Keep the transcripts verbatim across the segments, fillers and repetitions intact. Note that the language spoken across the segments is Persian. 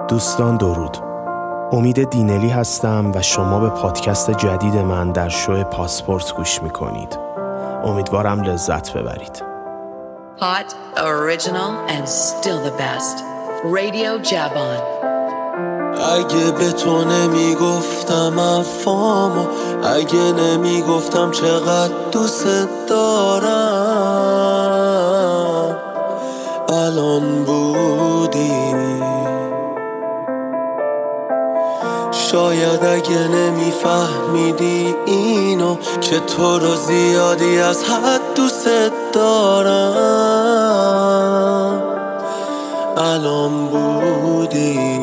دوستان درود. امید دینلی هستم و شما به پادکست جدید من در شو پاسپورت گوش میکنید. امیدوارم لذت ببرید. Hot, original and still the best. Radio Javon. اگه به تو نمیگفتم افامو، اگه نمیگفتم چقدر دوست دارم، الان بودی. شاید اگه نمیفهمیدی اینو که تو رو زیادی از حد دوست دارم، الان بودی.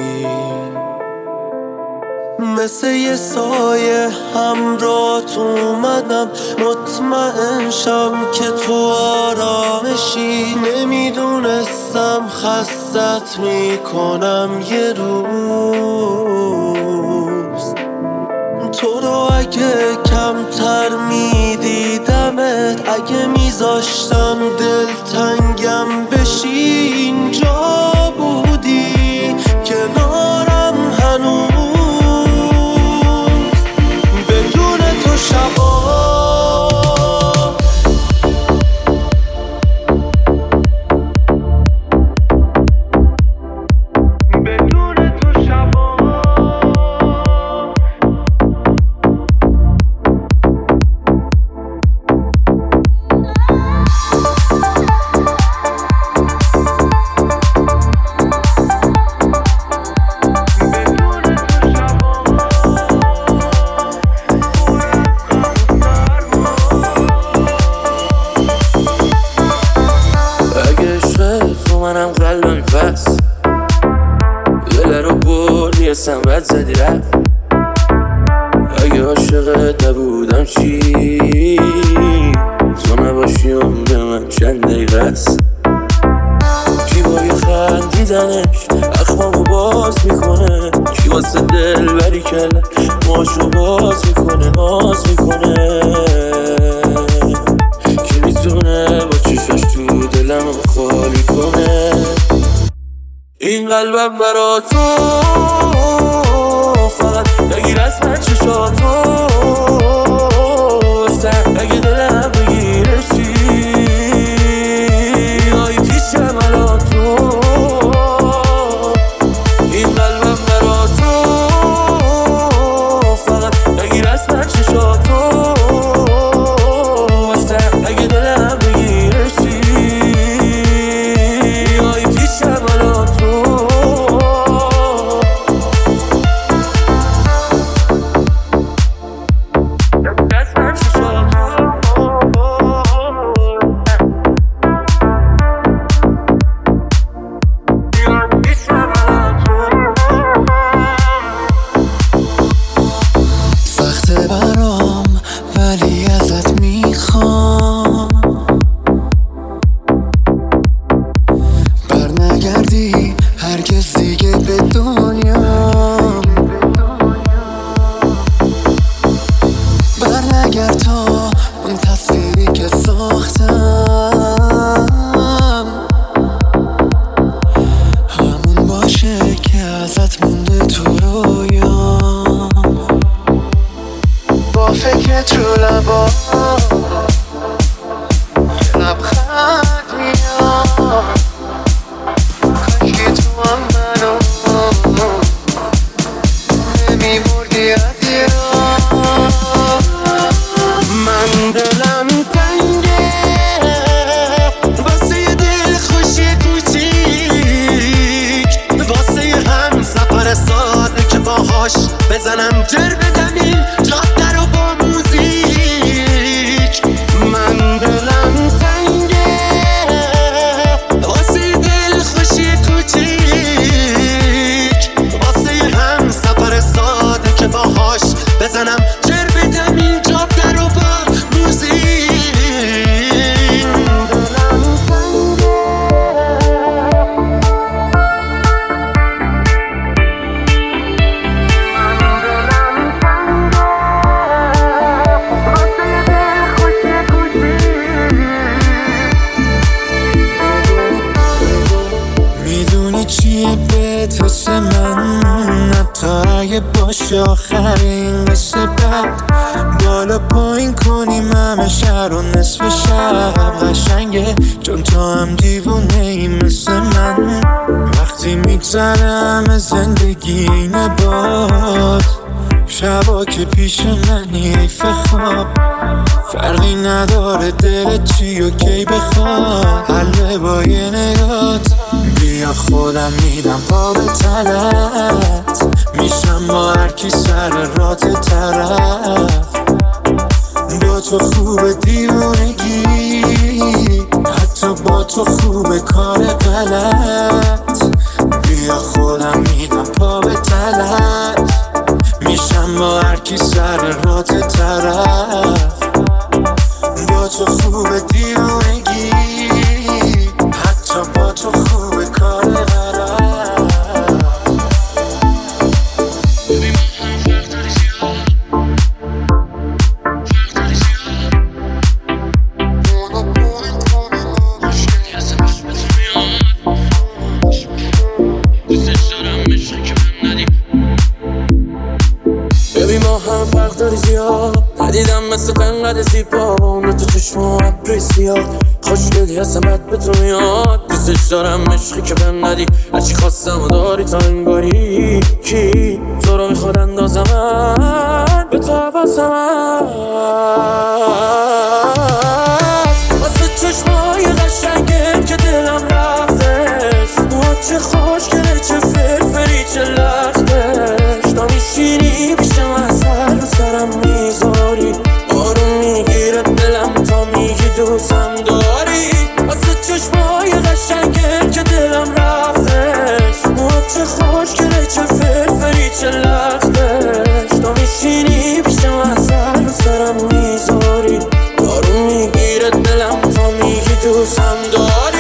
مثل یه سایه همراهت اومدم، مطمئن شم که تو آرامشی. نمیدونستم خستت میکنم یه روز. تو رو اگه کمتر میدیدمت، اگه میذاشتم دلتنگم بشی، اینجا بودی کنارم هنوز. بدون تو شبا سمت زدی رفت. اگه عاشقت نبودم چی؟ تو نباشی عمر من چند دقیقه است. کی با یه خندیدنش اخمامو باز میکنه، کی واسه دل بری کله ماشو باز میکنه، ناز میکنه. کی میتونه با چشاش تو دلمو خالی کنه. این قلبم برا تو فقط بگیر از من چشاتو، واسه اگه دلم بگیره چی؟ آی پیشم الان تو. این قلبم برا تو فقط بگیر از من چشاتو، واسه اگه دلم بگیره چی؟ آی پیشم الان تو. بزنم جر بدم این جاده رو با موزیک. من دلم تنگه واسه دل خوشی کوچیک، واسه هم سفر ساده که باهاش بزنم جر بدم این جاده رو با موزیک. دلت واسه من حتی اگه باشه آخرین قصه بعد بالا پایین کنیم همه شهر و نصف شب قشنگه چون تو هم دیوونه ای مثل من وقتی میگذره همه زندگی اینه باد شبا که پیش منی حیف خواب فرقی نداره دلت چی و کی بخواد حله با یه نگات بیا خودم میدم پا به تلت میشم با هرکی سر رات طرف با تو خوب دیوونگی حتی با تو خوب کار غلط بیا خودم میدم پا به تلت میشم با هرکی سر رات طرف با تو خوب دیوونگی حتی با تو خوب کار غلط ندیدم مثل تنقد زیبا اونو تو چشم و عبری سیاد خوشگلی هستم بد به تو میاد دوستش دارم عشقی که بهم ندی هرچی خواستم و داری تا انگاری کی تو رو میخواد اندازم به تو حواسم واسه چشمای قشنگت که دلم رفتش موها چه خوشگله چه فرفری چه لختش تا میشینی پیشم از هر رو سرم میذاری آروم میگیره دلم تا میگی دوستم داری واسه چشمای قشنگت که دلم رفتش موها چه خوشگله چه فرفری چه لختش تا میشینی پیشم از هر رو سرم میذاری آروم میگیره دلم تا میگی دوستم داری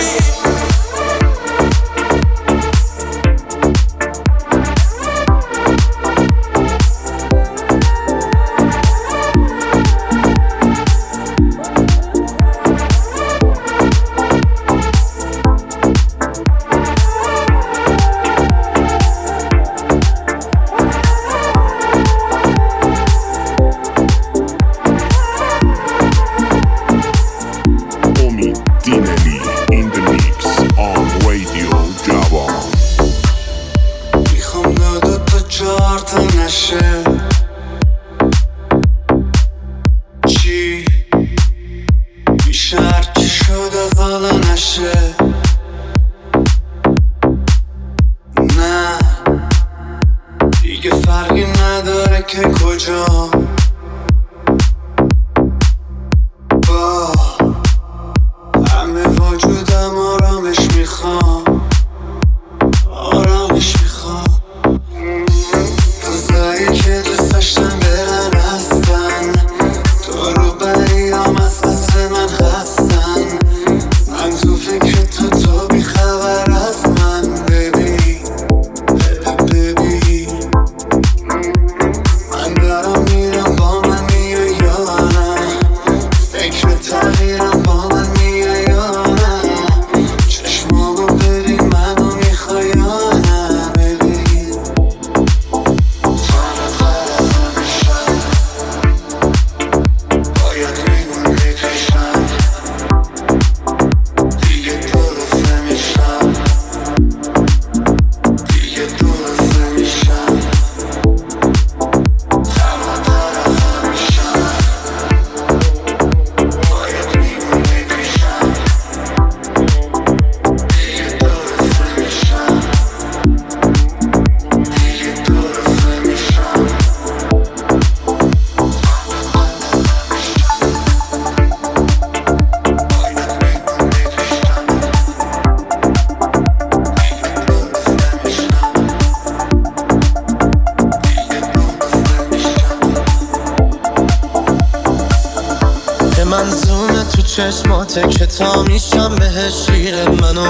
چشماته که تا میشم بهش شیر منو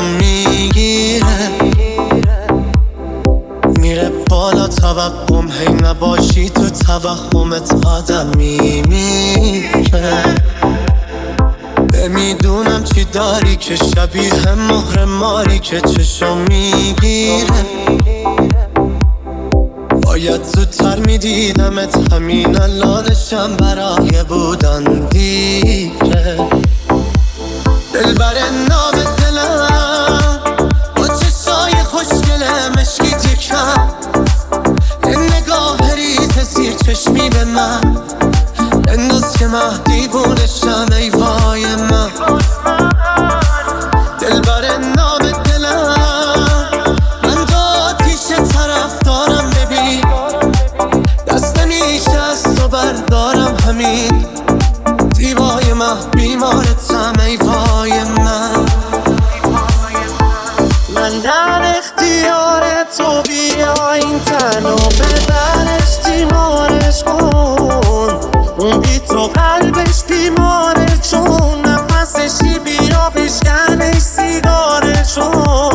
میگیره میره بالا توقم هی نباشی تو توهمت آدم میمیره نمیدونم چی داری که شبیه مهر ماری که چشم میگیره. باید زودتر میدیدمت، همین الانشم برای بودن دیره. دلبر نام دلم با چشای خوشگله مشکی تکم، یه نگاه ریز زیر چشمی به من انداز که من دیوونشم ای وای من. دلبر نام دلم من تو آتیش طرف دارم، ببین دست نمیشه از تو بردارم، همین زیبای من بیمارتم ای وای من. من در اختیار تو، بیا این تنو ببرش تیمارش کن، اون بی تو قلبش بیماره چون نفسشی بیا بشکنش سیگارشو.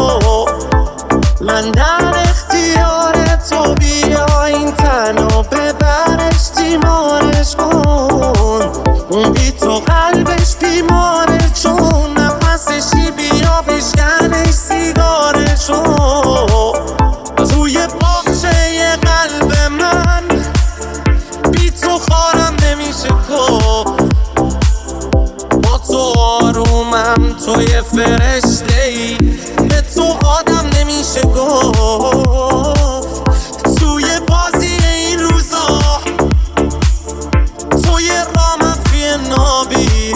من در اختیار تو، بیا این تنو ببرش تیمارش کن، اون بی تو قلبش بیماره چون نفسشی بیا بشکنش سیگارشو. توی باغچه قلب من بی تو خارم نمیشه گفت، با تو آرومم، توی فرشته‌ای به تو آدم نمیشه گفت. توی بازی این روزا توی رامم فی نابی،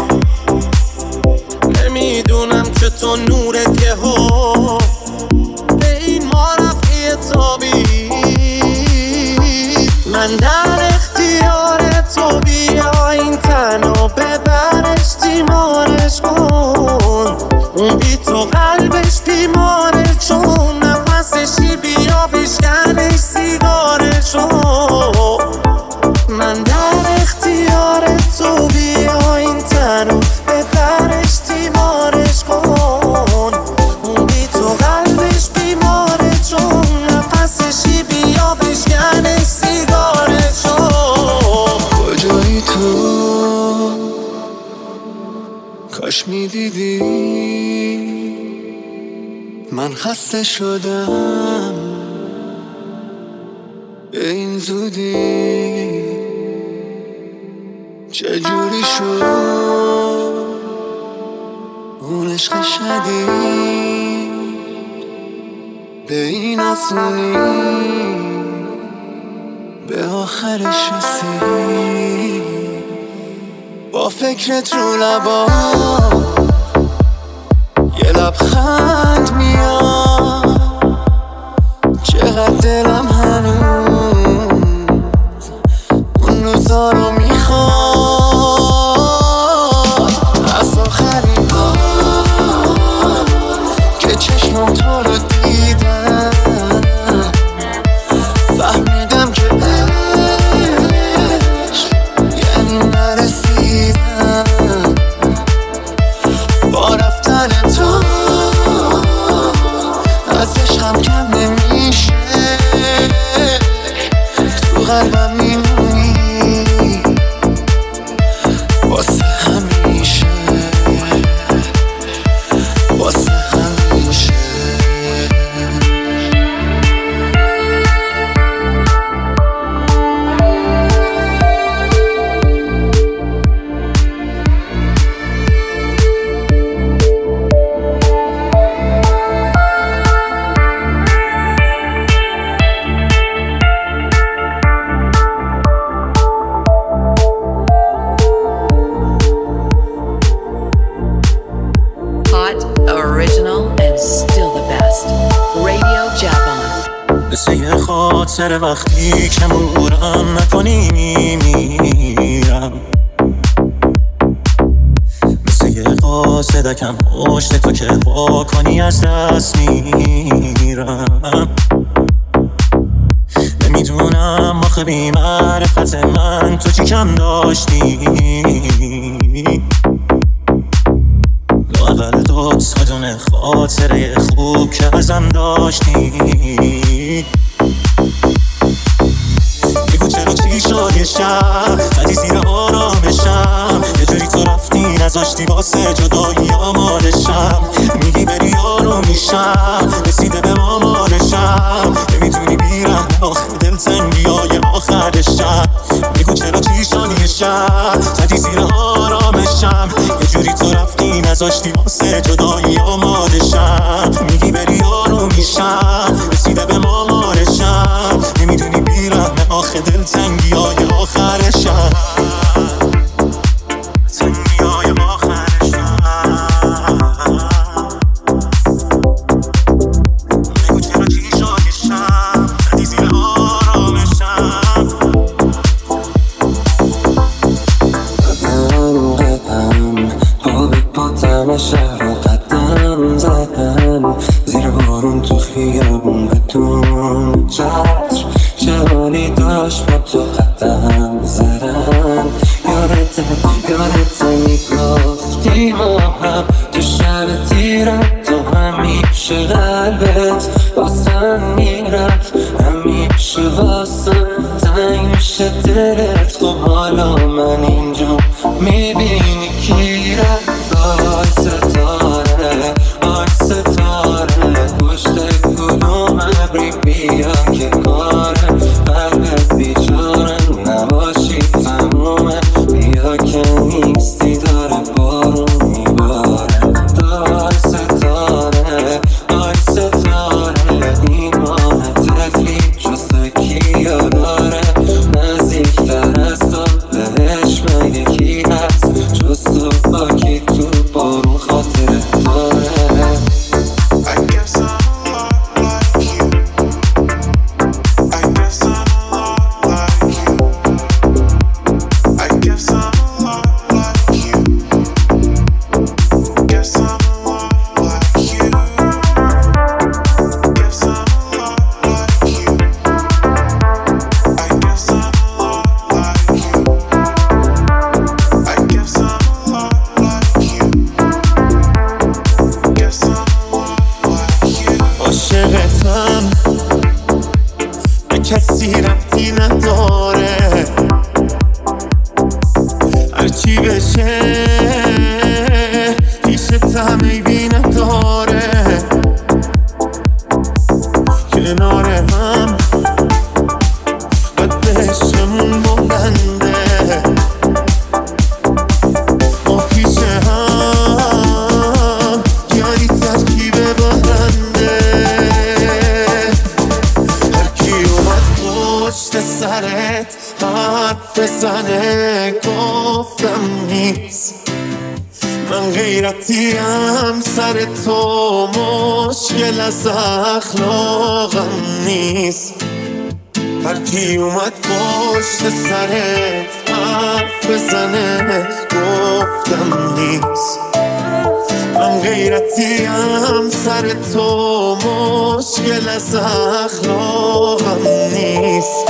نمیدونم که تو نورت یه ها به این ما رفعی تابی. من در اختیار تو، بیا این تنو ببرش تیمارش کن، اون بی تو قلبش بیماره چون نفسشی بیا بشکنش سیگارشو. من در اختیار تو، بیا این تنو ببرش تیمارش کن، اون بی تو قلبش بیماره چون نفسشی بیا بشکنش سیگارشو. کجایی تو؟ کاش میدیدی من خسته شدم به این زودی. چجوری شد اون عشق شدید به این آسونی به آخرش رسید. با فکرت رو لبا یه لبخند میاد، چقدر دلم هنوز اون روزا رو میخواد. از آخرین بار که چشمم تو رو دیدم فهمیدم که عشق یعنی نرسیدم. با رفتن تو از عشقم کم نمیشه، تو قلبم میمونی واسه همیشه، واسه همیشه. سر وقتی که مرورم نکنی میمیرم، مثل یه قاصدکم پشت تو که با کنی از دست میرم. نمیدونم آخه بی معرفت من تو چی کم داشتی، لااقل دو تا دونه خاطره خوب که ازم داشتی. بگو چرا چی شد چیشای شب زدی زیر آرامشم، یه جوری تو رفتی نذاشتی واسه جدایی آمادشم. میگی بری یارو میشم، رسیده به مامانشم، نمیتونی بیرم آخه دلتنگی های آخرشم. میگو چرا چیشای شب زدی زیر آرامشم، یه جوری تو رفتی نذاشتی واسه جدایی آمادشم. میگی بری یارو میشم، رسیده به مامانشم، نمیدونی بیرم آخه دلتنگی های آخرشم. تنگی های آخرشم. بگو چرا چیشای شب زدی زیر آرامشم. قدم قدم آب با دم شهر قدم زدم، زیر بارون تو خیابون بدون چتر، جوانی داشت با تو قدم زدن. یادته یادته میگفتی ما هم تو شب تیرم، تو همیشه قلبت واسم میرفت، همیشه واسم تنگ میشه دلت. خب حالا من اینجا میبینی کی رفت؟ آی ستاره آی ستاره پشت کدوم ابری بیا که کاره، قلبت بیچاره نباشی تمومه، بیا که نیستی داره بارون میباره. آی ستاره آی ستاره این ماه تفلی جسته کیا داره، نزدیکتر از تو بهش مگه کی هست جز تو با کی تو بارون خاطره داره. عاشقتم به کسی ربطی نداره، هرچی بشه پیشتم عیبی نداره. کنار هم قدشمون بلنده، ما پیش هم یاری ترکیب برنده. هرکی اومد پشت سرت حرف بزنه گفتم نیست، من غیرتیم سر تو مشکل از اخلاقم نیست. هرکی اومد پشت سرت حرف بزنه گفتم نیست، من غیرتیم سر تو مشکل از اخلاقم نیست.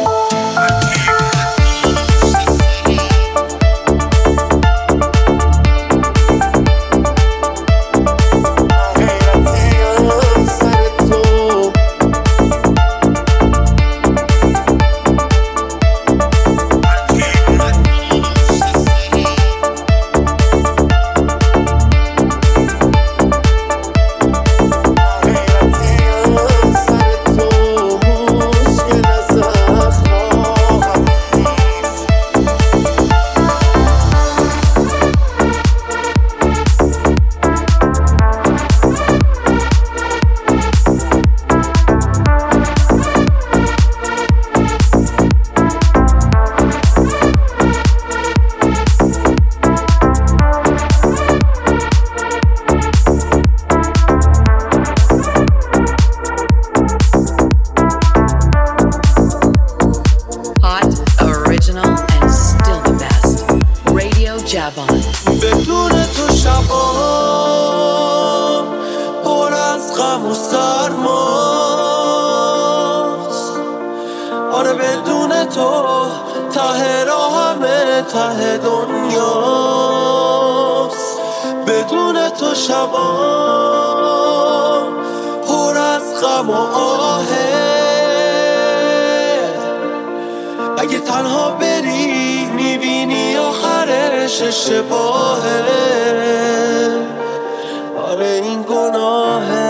بدون تو شبام پر از غم و سرماست. آره بدون تو ته راهمه ته دنیاست. بدون تو شبام پر از غم و آهه، اگه تنها بری میبینی اشتباهه. آره این گناهه.